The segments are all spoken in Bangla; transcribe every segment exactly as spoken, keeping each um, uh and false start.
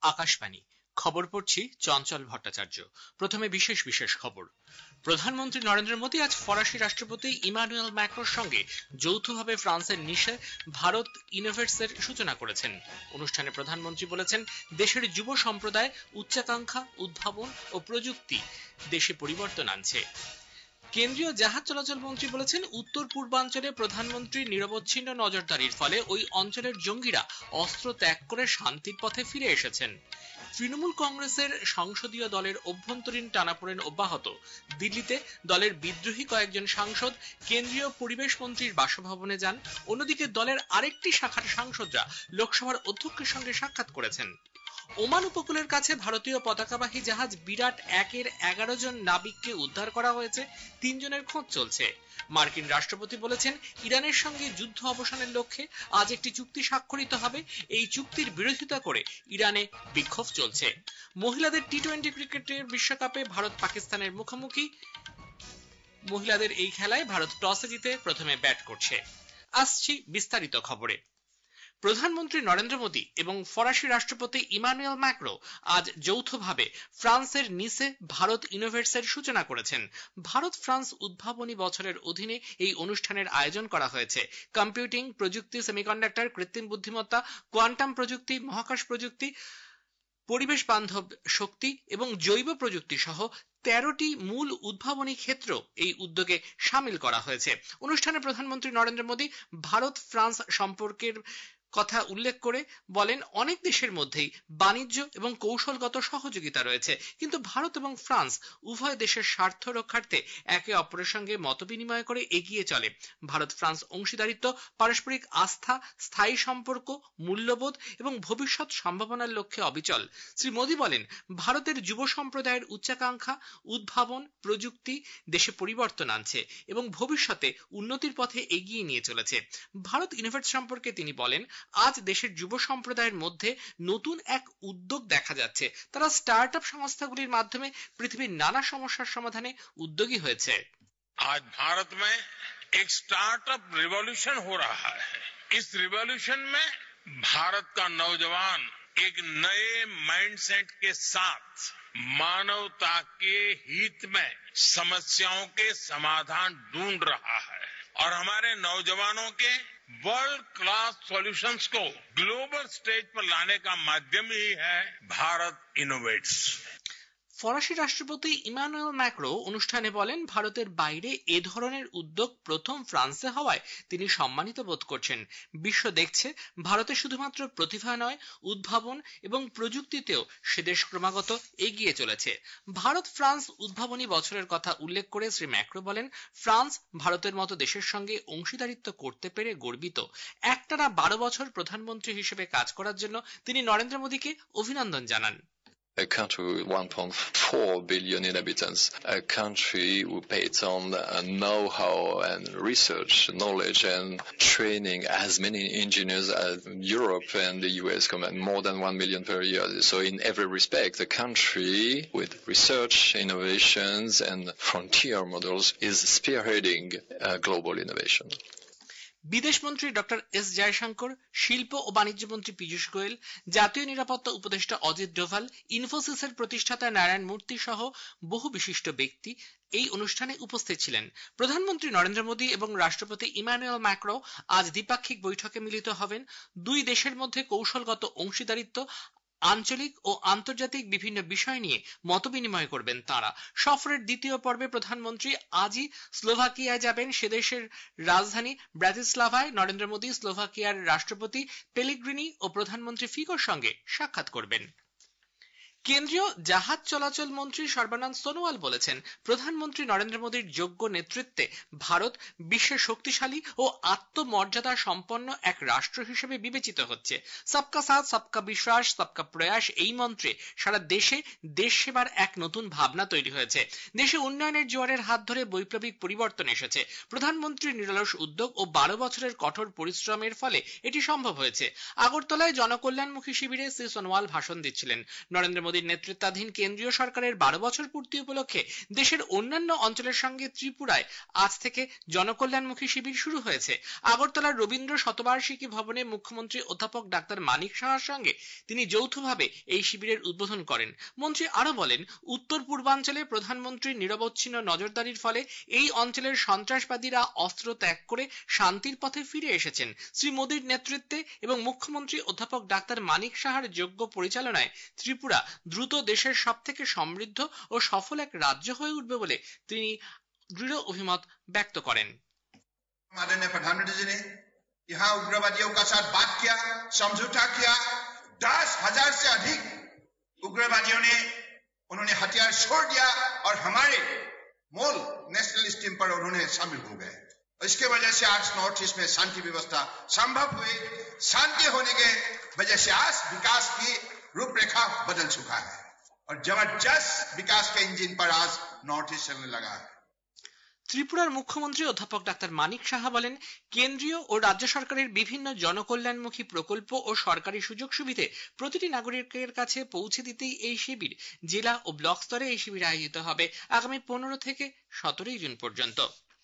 আকাশবাণী খবর পড়ছি চঞ্চল ভট্টাচার্য। প্রথমে বিশেষ বিশেষ খবর। প্রধানমন্ত্রী নরেন্দ্র মোদী আজ ফরাসি রাষ্ট্রপতি ইমানুয়েল ম্যাক্রোর সঙ্গে যৌথভাবে ফ্রান্সের নিসে ভারত ইনোভেটসের সূচনা করেছেন। অনুষ্ঠানে প্রধানমন্ত্রী বলেছেন, দেশের যুব সম্প্রদায় উচ্চাকাঙ্ক্ষা, উদ্ভাবন ও প্রযুক্তি দেশে পরিবর্তন আনছে। কেন্দ্রীয় জাহাজ চলাচল মন্ত্রী বলেছেন, উত্তর পূর্বাঞ্চলে প্রধানমন্ত্রীর নিরবচ্ছিন্ন নজরদারির ফলে ওই অঞ্চলের জঙ্গিরা অস্ত্র ত্যাগ করে শান্তির পথে ফিরে এসেছেন। তৃণমূল কংগ্রেসের সংসদীয় দলের অভ্যন্তরীণ টানাপোড়েন অব্যাহত। দিল্লিতে দলের বিদ্রোহী কয়েকজন সাংসদ কেন্দ্রীয় পরিবেশ মন্ত্রীর বাসভবনে যান। অন্যদিকে দলের আরেকটি শাখার সাংসদরা লোকসভার অধ্যক্ষের সঙ্গে সাক্ষাৎ করেছেন। ওমান উপকূলের কাছে ভারতীয় পতাকাবাহী জাহাজ বিরাট একের এগারো জন নাবিককে উদ্ধার করা হয়েছে। তিনজনের খোঁজ চলছে। মার্কিন রাষ্ট্রপতি বলেছেন, ইরানের সঙ্গে যুদ্ধ অবসানের লক্ষ্যে আজ একটি চুক্তি স্বাক্ষরিত হবে। এই চুক্তির বিরোধিতা করে ইরানে বিক্ষোভ চলছে। মহিলাদের টি টোয়েন্টি ক্রিকেটের বিশ্বকাপে ভারত পাকিস্তানের মুখোমুখি। মহিলাদের এই খেলায় ভারত টসে জিতে প্রথমে ব্যাট করছে। আসছি বিস্তারিত খবরে। প্রধানমন্ত্রী নরেন্দ্র মোদী এবং ফরাসি রাষ্ট্রপতি ইমানুয়েল ম্যাক্রো আজ যৌথভাবে ফ্রান্সের নিসে ভারত ইনোভেটসের সূচনা করেছেন। ভারত ফ্রান্স উদ্ভাবনী বছরের অধীনে এই অনুষ্ঠানের আয়োজন করা হয়েছে। কম্পিউটিং প্রযুক্তি, সেমিকন্ডাক্টর, কৃত্রিম বুদ্ধিমত্তা, কোয়ান্টাম প্রযুক্তি, মহাকাশ প্রযুক্তি, পরিবেশ বান্ধব শক্তি এবং জৈব প্রযুক্তি সহ তেরোটি মূল উদ্ভাবনী ক্ষেত্র এই উদ্যোগে সামিল করা হয়েছে। অনুষ্ঠানে প্রধানমন্ত্রী নরেন্দ্র মোদী ভারত ফ্রান্স সম্পর্কের কথা উল্লেখ করে বলেন, অনেক দেশের মধ্যেই বাণিজ্য এবং কৌশলগত সহযোগিতা রয়েছে, কিন্তু ভারত এবং ফ্রান্স উভয় দেশের স্বার্থ রক্ষার্থে একে অপরের সঙ্গে মতবিনিময় করে এগিয়ে চলে। ভারত ফ্রান্স অংশীদারিত্ব পারস্পরিক আস্থা, স্থায়ী সম্পর্ক, মূল্যবোধ এবং ভবিষ্যৎ সম্ভাবনার লক্ষ্যে অবিচল। শ্রী মোদী বলেন, ভারতের যুব সম্প্রদায়ের উচ্চাকাঙ্ক্ষা, উদ্ভাবন, প্রযুক্তি দেশে পরিবর্তন আনছে এবং ভবিষ্যতে উন্নতির পথে এগিয়ে নিয়ে চলেছে। ভারত ইনোভেটস সম্পর্কে তিনি বলেন, আজ দেশের যুব সম্প্রদায়ের মধ্যে নতুন এক উদ্যোগ দেখা যাচ্ছে। তারা স্টার্ট আপ সংস্থাগুলির মাধ্যমে পৃথিবীর নানা সমস্যার সমাধানে উদ্যোগী হয়েছে। आज भारत में एक स्टार्टअप रिवॉल्यूशन हो रहा है। इस रिवॉल्यूशन में भारत का नौजवान एक नए माइंडसेट के साथ मानवता के हित में समस्याओं के समाधान ढूंढ रहा है और हमारे नौजवानों के वर्ल्ड क्लास सॉल्यूशंस को ग्लोबल स्टेज पर लाने का माध्यम ही है भारत इनोवेट्स। ফরাসি রাষ্ট্রপতি ইমানুয়েল ম্যাক্রো অনুষ্ঠানে বলেন, ভারতের বাইরে এ ধরনের উদ্যোগ প্রথম ফ্রান্সে হওয়ায় তিনি সম্মানিত বোধ করছেন। বিশ্ব দেখছে ভারতে শুধুমাত্র প্রতিভা নয়, উদ্ভাবন এবং প্রযুক্তিতেও সে দেশ ক্রমাগত এগিয়ে চলেছে। ভারত ফ্রান্স উদ্ভাবনী বছরের কথা উল্লেখ করে শ্রী ম্যাক্রো বলেন, ফ্রান্স ভারতের মতো দেশের সঙ্গে অংশীদারিত্ব করতে পেরে গর্বিত। একটানা বারো বছর প্রধানমন্ত্রী হিসেবে কাজ করার জন্য তিনি নরেন্দ্র মোদীকে অভিনন্দন জানান। A country with one point four billion inhabitants, a country who pays on uh, know-how and research, knowledge and training as many engineers as Europe and the U S command, more than one million per year. So in every respect, a country with research, innovations and frontier models is spearheading uh, global innovation. বিদেশমন্ত্রী ডক্টর এস জয়শঙ্কর, শিল্প ও বাণিজ্য মন্ত্রী পীযূষ গোয়েল, জাতীয় নিরাপত্তা উপদেষ্টা অজিত ডোভাল, ইনফোসিসের প্রতিষ্ঠাতা নারায়ণ মূর্তি সহ বহু বিশিষ্ট ব্যক্তি এই অনুষ্ঠানে উপস্থিত ছিলেন। প্রধানমন্ত্রী নরেন্দ্র মোদী এবং রাষ্ট্রপতি ইমানুয়েল ম্যাক্রো আজ দ্বিপাক্ষিক বৈঠকে মিলিত হবেন। দুই দেশের মধ্যে কৌশলগত অংশীদারিত্ব, আঞ্চলিক ও আন্তর্জাতিক বিভিন্ন বিষয় নিয়ে মতবিনিময় করবেন তাঁরা। সফরের দ্বিতীয় পর্বে প্রধানমন্ত্রী আজই স্লোভাকিয়ায় যাবেন। সে দেশের রাজধানী ব্রাতিস্লাভায় নরেন্দ্র মোদী স্লোভাকিয়ার রাষ্ট্রপতি পেলিগ্রিনি ও প্রধানমন্ত্রী ফিকোর সঙ্গে সাক্ষাৎ করবেন। কেন্দ্রীয় জাহাজ চলাচল মন্ত্রী সর্বানন্দ সোনোয়াল বলেছেন, প্রধানমন্ত্রী নরেন্দ্র মোদীর যোগ্য নেতৃত্বে ভারত বিশ্বের শক্তিশালী ও আত্মমর্যাদা সম্পন্ন এক রাষ্ট্র হিসেবে বিবেচিত হচ্ছে। সবকা সাথ, সবকা বিশ্বাস, সবকা প্রয়াস এই মন্ত্রে সারা দেশে দেশ সেবার এক নতুন ভাবনা তৈরি হয়েছে। দেশে উন্নয়নের জোয়ারের হাত ধরে বৈপ্লবিক পরিবর্তন এসেছে। প্রধানমন্ত্রীর নিরলস উদ্যোগ ও বারো বছরের কঠোর পরিশ্রমের ফলে এটি সম্ভব হয়েছে। আগরতলায় জনকল্যাণমুখী শিবিরে শ্রী সোনোয়াল ভাষণ দিচ্ছিলেন। নরেন্দ্র মোদীর নেতৃত্বাধীন কেন্দ্রীয় সরকারের বারো বছর পূর্তি উপলক্ষে দেশের অন্যান্য অঞ্চলের সঙ্গে ত্রিপুরায় আজ থেকে জনকল্যাণমুখী শিবির শুরু হয়েছে। আগরতলার রবীন্দ্র শতবার্ষিকী ভবনে মুখ্যমন্ত্রী অধ্যাপক ডাক্তার মানিক সাহার সঙ্গে তিনি যৌথভাবে এই শিবিরের উদ্বোধন করেন। মন্ত্রী আরো বলেন, উত্তর পূর্বাঞ্চলে প্রধানমন্ত্রীর নিরবচ্ছিন্ন নজরদারির ফলে এই অঞ্চলের সন্ত্রাসবাদীরা অস্ত্র ত্যাগ করে শান্তির পথে ফিরে এসেছেন। শ্রী মোদীর নেতৃত্বে এবং মুখ্যমন্ত্রী অধ্যাপক ডাক্তার মানিক সাহার যোগ্য পরিচালনায় ত্রিপুরা দ্রুত দেশের সবথেকে সমৃদ্ধ ও সফল এক রাজ্য হয়ে উঠবে বলে তিনি দৃঢ় অভিমত ব্যক্ত করেন। माननीय प्रधानमंत्री जी ने यहाँ उग्रवादियों का साथ बात किया, समझौता किया। दस हजार से अधिक उग्रवादियों ने उन्होंने हथियार छोड़ दिया और हमारे मूल नेशनल स्टीम पर उन्होंने शामिल हो गए। इसके वजह से आज नॉर्थ ईस्ट में शांति व्यवस्था संभव हुई। शांति होने के वजह से आज विकास की रूपरेखा बदल चुका है और जबरदस्त विकास के इंजन पर आज नॉर्थ ईस्ट चलने लगा है। ত্রিপুরার মুখ্যমন্ত্রী অধ্যাপক ডাক্তার মানিক সাহা বলেন, কেন্দ্রীয় ও রাজ্য সরকারের বিভিন্ন জনকল্যাণমুখী প্রকল্প ও সরকারি সুযোগ সুবিধে প্রতিটি নাগরিকের কাছে পৌঁছে দিতেই এই শিবির জেলা ও ব্লক স্তরে এই শিবির আয়োজিত হবে আগামী পনেরো থেকে সতেরোই জুন পর্যন্ত।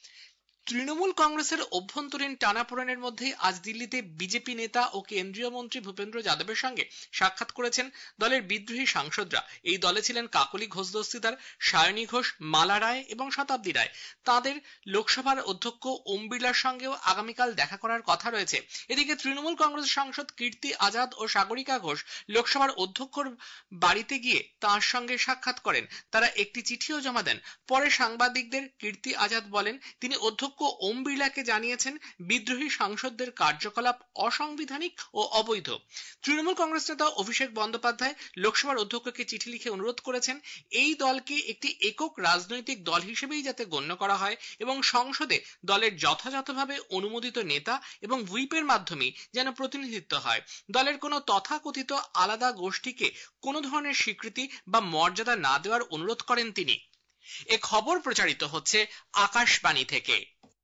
তৃণমূল কংগ্রেসের অভ্যন্তরীণ টানাপোড়েনের মধ্যে আজ দিল্লিতে বিজেপি নেতা ও কেন্দ্রীয় মন্ত্রী ভূপেন্দ্র যাদবের সঙ্গে সাক্ষাৎ করেছেন দলের বিদ্রোহী সাংসদরা। এই দলে ছিলেন কাকলি ঘোষ দস্তিদার, সায়নী ঘোষ, মালা রায় এবং শতাব্দী রায়। তাদের লোকসভার অধ্যক্ষ ওম বিড়লার সঙ্গেও আগামীকাল দেখা করার কথা রয়েছে। এদিকে তৃণমূল কংগ্রেস সাংসদ কীর্তি আজাদ ও সাগরিকা ঘোষ লোকসভার অধ্যক্ষর বাড়িতে গিয়ে তাঁর সঙ্গে সাক্ষাৎ করেন। তারা একটি চিঠিও জমা দেন। পরে সাংবাদিকদের কীর্তি আজাদ বলেন, তিনি অধ্যক্ষ ওম বিড়লাকে জানিয়েছেন বিদ্রোহী সাংসদদের কার্যকলাপ অসাংবিধানিক ও অবৈধ। তৃণমূল কংগ্রেস নেতা অভিষেক বন্দ্যোপাধ্যায় লোকসভার অধ্যক্ষকে চিঠি লিখে অনুরোধ করেছেন এই দলকে একটি একক রাজনৈতিক দল হিসেবেই যাতে গণ্য করা হয় এবং সংসদে দলের যথাযথভাবে অনুমোদিত নেতা এবং হুইপের মাধ্যমে যেন প্রতিনিধিত্ব হয়। দলের কোনো তথাকথিত আলাদা গোষ্ঠীকে কোনো ধরনের স্বীকৃতি বা মর্যাদা না দেওয়ার অনুরোধ করেন তিনি। এ খবর প্রচারিত হচ্ছে আকাশবাণী থেকে।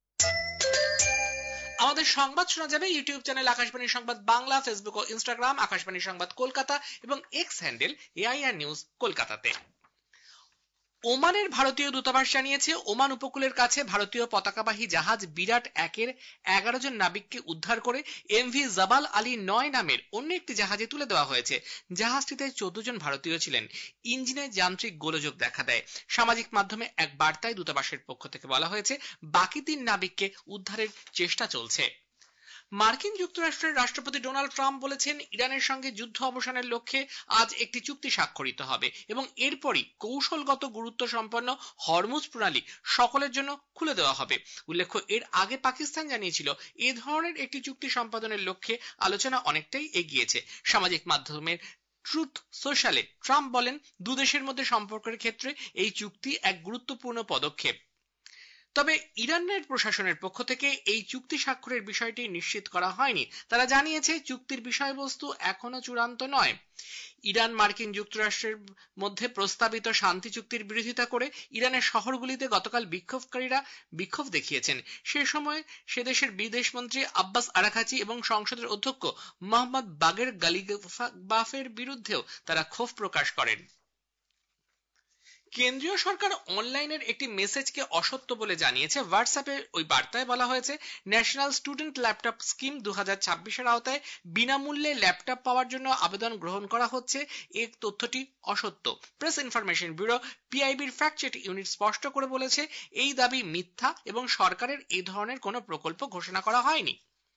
আমাদের সংবাদ শোনা যাবে YouTube channel Akashvani Sangbad Bangla, Facebook ও ইনস্টাগ্রাম আকাশবাণী সংবাদ কলকাতা এবং এক্স হ্যান্ডেল এআইআর নিউজ কলকাতাতে। ওমানের ভারতীয় দূতাবাস জানিয়েছে, ওমান উপকূলের কাছে ভারতীয় পতাকাবাহী জাহাজ বিরাট একের এগারো জন নাবিককে উদ্ধার করে এমভি জাবাল আলী নয় নামের অন্য একটি জাহাজে তুলে দেওয়া হয়েছে। জাহাজটিতে চোদ্দ জন ভারতীয় ছিলেন। ইঞ্জিনে যান্ত্রিক গোলযোগ দেখা দেয়। সামাজিক মাধ্যমে এক বার্তায় দূতাবাসের পক্ষ থেকে বলা হয়েছে, বাকি তিন নাবিককে উদ্ধারের চেষ্টা চলছে। মার্কিন যুক্তরাষ্ট্রের রাষ্ট্রপতি ডোনাল্ড ট্রাম্প বলেছেন, ইরানের সঙ্গে যুদ্ধ অবসানের লক্ষ্যে আজ একটি চুক্তি স্বাক্ষরিত হবে এবং এরপরই কৌশলগত গুরুত্ব সম্পন্ন হরমুজ প্রণালী সকলের জন্য খুলে দেওয়া হবে। উল্লেখ্য, এর আগে পাকিস্তান জানিয়েছিল এ ধরনের একটি চুক্তি সম্পাদনের লক্ষ্যে আলোচনা অনেকটাই এগিয়েছে। সামাজিক মাধ্যমের ট্রুথ সোশ্যালে ট্রাম্প বলেন, দুদেশের মধ্যে সম্পর্কের ক্ষেত্রে এই চুক্তি এক গুরুত্বপূর্ণ পদক্ষেপ। তবে ইরানের প্রশাসনের পক্ষ থেকে এই চুক্তি স্বাক্ষরের বিষয়টি নিশ্চিত করা হয়নি। তারা জানিয়েছে, চুক্তির বিষয়বস্তু এখনো চূড়ান্ত নয়। ইরান মার্কিন যুক্তরাষ্ট্রের মধ্যে প্রস্তাবিত শান্তি চুক্তির বিরোধিতা করে ইরানের শহরগুলিতে গতকাল বিক্ষোভকারীরা বিক্ষোভ দেখিয়েছেন। সে সময় সে দেশের বিদেশমন্ত্রী আব্বাস আরাঘাচি এবং সংসদের অধ্যক্ষ মোহাম্মদ বাগের গালিবাফের বিরুদ্ধেও তারা ক্ষোভ প্রকাশ করেন। কেন্দ্রীয় সরকার অনলাইনের একটি মেসেজকে অসত্য বলে জানিয়েছে। হোয়াটসঅ্যাপে ওই বার্তায় বলা হয়েছে, ন্যাশনাল স্টুডেন্ট ল্যাপটপ স্কিম দু হাজার ছাব্বিশের আওতায় বিনামূল্যে ল্যাপটপ পাওয়ার জন্য আবেদন গ্রহণ করা হচ্ছে। এই তথ্যটি অসত্য। প্রেস ইনফরমেশন ব্যুরো পিআইবির ফ্যাক্ট চেক ইউনিট স্পষ্ট করে বলেছে, এই দাবি মিথ্যা এবং সরকারের এই ধরনের কোনো প্রকল্প ঘোষণা করা হয়নি।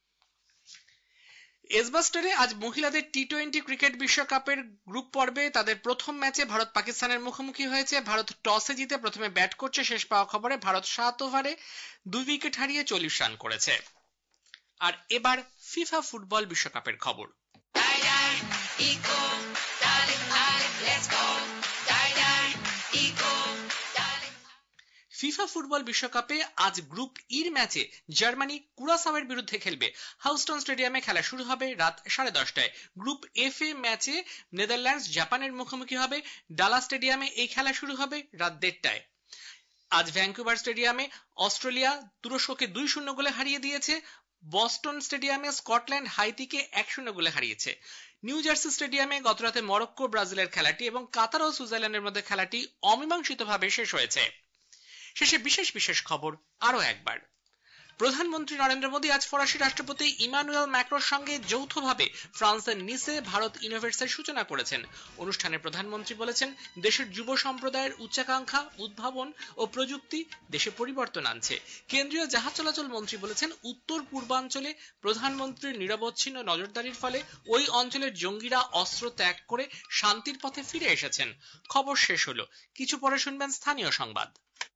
এজবাস্টারে আজ মহিলাদের টি টোয়েন্টি ক্রিকেট বিশ্বকাপের গ্রুপ পর্বে তাদের প্রথম ম্যাচে ভারত পাকিস্তানের মুখোমুখি হয়েছে। ভারত টসে জিতে প্রথমে ব্যাট করছে। শেষ পাওয়া খবরে ভারত সাত ওভারে দুই উইকেট হারিয়ে চল্লিশ রান করেছে। আর এবার ফিফা ফুটবল বিশ্বকাপের খবর। ফিফা ফুটবল বিশ্বকাপে আজ গ্রুপ ইর ম্যাচে জার্মানি কুরাসাওয়ের বিরুদ্ধে খেলবে। হাউস্টন স্টেডিয়ামে খেলা শুরু হবে রাত সাড়ে দশটায়। গ্রুপ এফ এ ম্যাচে নেদারল্যান্ডস জাপানের মুখোমুখি হবে। ডালাস স্টেডিয়ামে এই খেলা শুরু হবে রাত দেড়টায়। আজ ভ্যাঙ্কুভার স্টেডিয়ামে অস্ট্রেলিয়া তুরস্ককে দুই শূন্য গোলে হারিয়ে দিয়েছে। বস্টন স্টেডিয়ামে স্কটল্যান্ড হাইতিকে এক শূন্য গোলে হারিয়েছে। নিউ জার্সি স্টেডিয়ামে গতরাতে মরক্কো ব্রাজিলের খেলাটি এবং কাতার ও সুইজারল্যান্ডের মধ্যে খেলাটি অমীমাংসিতভাবে শেষ হয়েছে। শেষে বিশেষ বিশেষ খবর আরো একবার। প্রধানমন্ত্রী নরেন্দ্র মোদী আজ ফরাসি রাষ্ট্রপতি ইমানুয়েল ম্যাক্রোর সঙ্গে যৌথভাবে ফ্রান্সের নিসে ভারত ইনোভেটসের সূচনা করেছেন। অনুষ্ঠানে প্রধানমন্ত্রী বলেছেন, দেশের যুব সম্প্রদায়ের উচ্চাকাঙ্ক্ষা, উদ্ভাবন ও প্রযুক্তি দেশে পরিবর্তন আনছে। কেন্দ্রীয় জাহাজ চলাচল মন্ত্রী বলেছেন, উত্তর পূর্বাঞ্চলে প্রধানমন্ত্রীর নিরবচ্ছিন্ন নজরদারির ফলে ওই অঞ্চলের জঙ্গিরা অস্ত্র ত্যাগ করে শান্তির পথে ফিরে এসেছেন। খবর শেষ হলো, কিছু পরে শুনবেন স্থানীয় সংবাদ।